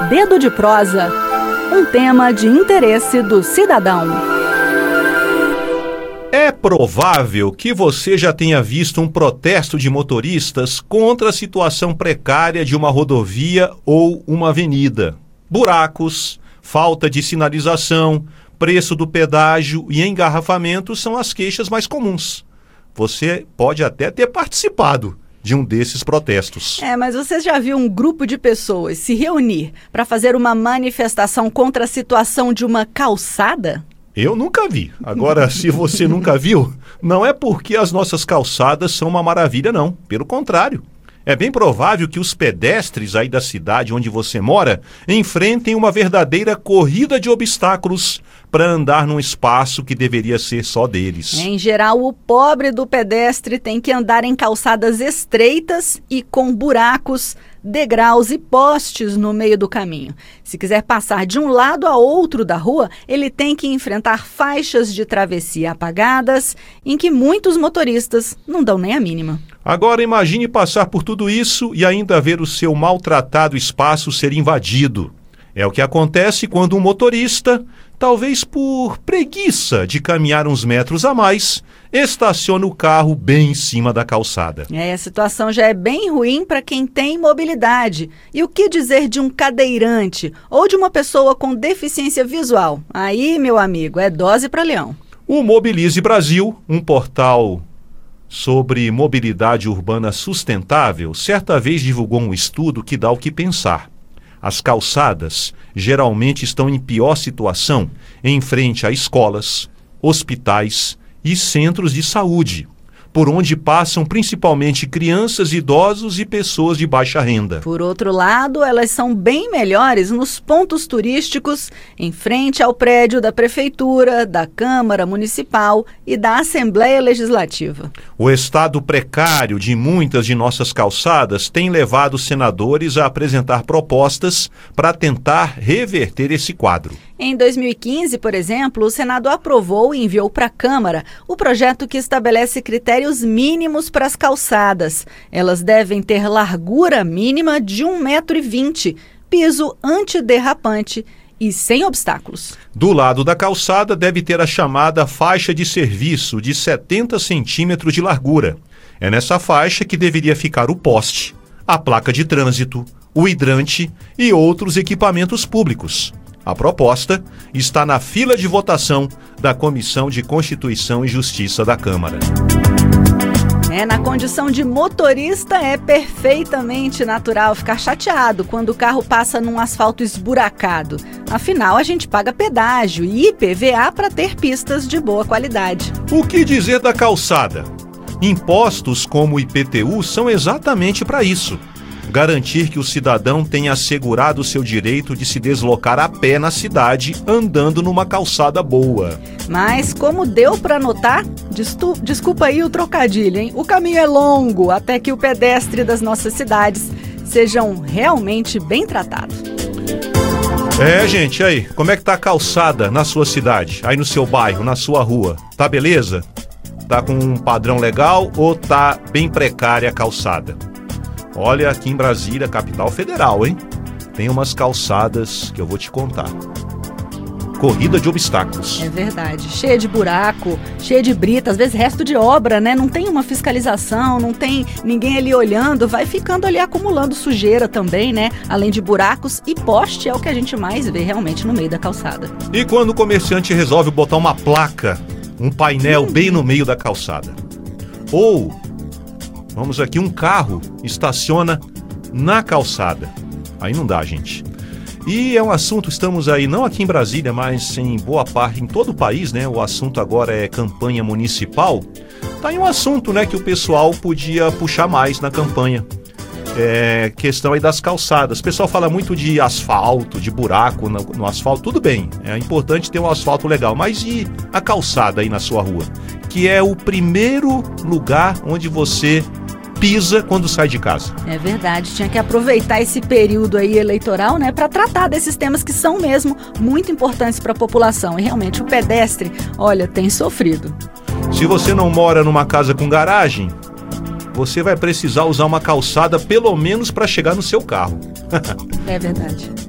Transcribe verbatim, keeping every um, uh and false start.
Dedo de Prosa, um tema de interesse do cidadão. É provável que você já tenha visto um protesto de motoristas contra a situação precária de uma rodovia ou uma avenida. Buracos, falta de sinalização, preço do pedágio e engarrafamento são as queixas mais comuns. Você pode até ter participado de um desses protestos. É, mas você já viu um grupo de pessoas se reunir para fazer uma manifestação contra a situação de uma calçada? Eu nunca vi. Agora, se você nunca viu, não é porque as nossas calçadas são uma maravilha, não. Pelo contrário. É bem provável que os pedestres aí da cidade onde você mora enfrentem uma verdadeira corrida de obstáculos para andar num espaço que deveria ser só deles. Em geral, o pobre do pedestre tem que andar em calçadas estreitas e com buracos, degraus e postes no meio do caminho. Se quiser passar de um lado a outro da rua, ele tem que enfrentar faixas de travessia apagadas, em que muitos motoristas não dão nem a mínima. Agora imagine passar por tudo isso e ainda ver o seu maltratado espaço ser invadido. É o que acontece quando um motorista, talvez por preguiça de caminhar uns metros a mais, estaciona o carro bem em cima da calçada. É, a situação já é bem ruim para quem tem mobilidade. E o que dizer de um cadeirante ou de uma pessoa com deficiência visual? Aí, meu amigo, é dose para leão. O Mobilize Brasil, um portal sobre mobilidade urbana sustentável, certa vez divulgou um estudo que dá o que pensar. As calçadas geralmente estão em pior situação em frente a escolas, hospitais e centros de saúde, por onde passam principalmente crianças, idosos e pessoas de baixa renda. Por outro lado, elas são bem melhores nos pontos turísticos, em frente ao prédio da Prefeitura, da Câmara Municipal e da Assembleia Legislativa. O estado precário de muitas de nossas calçadas tem levado senadores a apresentar propostas para tentar reverter esse quadro. Em dois mil e quinze, por exemplo, o Senado aprovou e enviou para a Câmara o projeto que estabelece critérios mínimos para as calçadas. Elas devem ter largura mínima de um metro e vinte, piso antiderrapante e sem obstáculos. Do lado da calçada deve ter a chamada faixa de serviço de setenta centímetros de largura. É nessa faixa que deveria ficar o poste, a placa de trânsito, o hidrante e outros equipamentos públicos. A proposta está na fila de votação da Comissão de Constituição e Justiça da Câmara. É, na condição de motorista, é perfeitamente natural ficar chateado quando o carro passa num asfalto esburacado. Afinal, a gente paga pedágio e I P V A para ter pistas de boa qualidade. O que dizer da calçada? Impostos como o I P T U são exatamente para isso. Garantir que o cidadão tenha assegurado o seu direito de se deslocar a pé na cidade, andando numa calçada boa. Mas, como deu para notar, destu- desculpa aí o trocadilho, hein? O caminho é longo até que o pedestre das nossas cidades sejam realmente bem tratados. É, gente, aí, como é que tá a calçada na sua cidade, aí no seu bairro, na sua rua? Tá beleza? Tá com um padrão legal ou tá bem precária a calçada? Olha, aqui em Brasília, capital federal, hein? Tem umas calçadas que eu vou te contar. Corrida de obstáculos. É verdade. Cheia de buraco, cheia de brita, às vezes resto de obra, né? Não tem uma fiscalização, não tem ninguém ali olhando, vai ficando ali acumulando sujeira também, né? Além de buracos e poste é o que a gente mais vê realmente no meio da calçada. E quando o comerciante resolve botar uma placa, um painel hum. bem no meio da calçada? Ou... Vamos aqui, um carro estaciona na calçada. Aí não dá, gente. E é um assunto, estamos aí, não aqui em Brasília, mas em boa parte, em todo o país, né? O assunto agora é campanha municipal. Tá aí um assunto, né, que o pessoal podia puxar mais na campanha. É questão aí das calçadas. O pessoal fala muito de asfalto, de buraco no, no asfalto. Tudo bem, é importante ter um asfalto legal. Mas e a calçada aí na sua rua? Que é o primeiro lugar onde você pisa quando sai de casa. É verdade, tinha que aproveitar esse período aí eleitoral, né, para tratar desses temas que são mesmo muito importantes para a população. E realmente o pedestre, olha, tem sofrido. Se você não mora numa casa com garagem, você vai precisar usar uma calçada pelo menos para chegar no seu carro. É verdade.